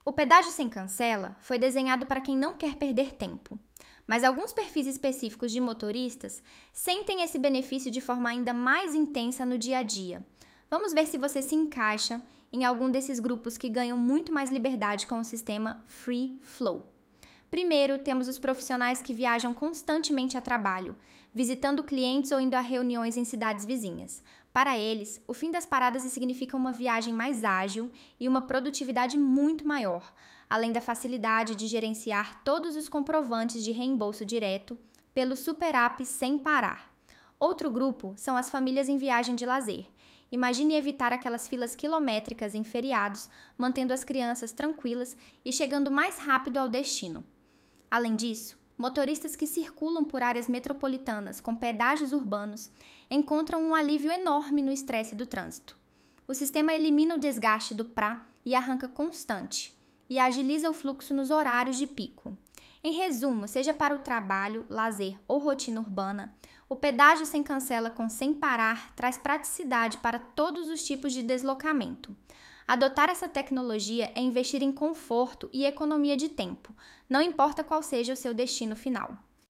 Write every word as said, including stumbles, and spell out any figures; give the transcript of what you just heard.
O pedágio sem cancela foi desenhado para quem não quer perder tempo, mas alguns perfis específicos de motoristas sentem esse benefício de forma ainda mais intensa no dia a dia. Vamos ver se você se encaixa em algum desses grupos que ganham muito mais liberdade com o sistema Free Flow. Primeiro, temos os profissionais que viajam constantemente a trabalho, visitando clientes ou indo a reuniões em cidades vizinhas. Para eles, o fim das paradas significa uma viagem mais ágil e uma produtividade muito maior, além da facilidade de gerenciar todos os comprovantes de reembolso direto pelo Super App sem parar. Outro grupo são as famílias em viagem de lazer. Imagine evitar aquelas filas quilométricas em feriados, mantendo as crianças tranquilas e chegando mais rápido ao destino. Além disso, motoristas que circulam por áreas metropolitanas com pedágios urbanos encontram um alívio enorme no estresse do trânsito. O sistema elimina o desgaste do pra e arranca constante e agiliza o fluxo nos horários de pico. Em resumo, seja para o trabalho, lazer ou rotina urbana, o pedágio sem cancela com sem parar traz praticidade para todos os tipos de deslocamento. Adotar essa tecnologia é investir em conforto e economia de tempo, não importa qual seja o seu destino final.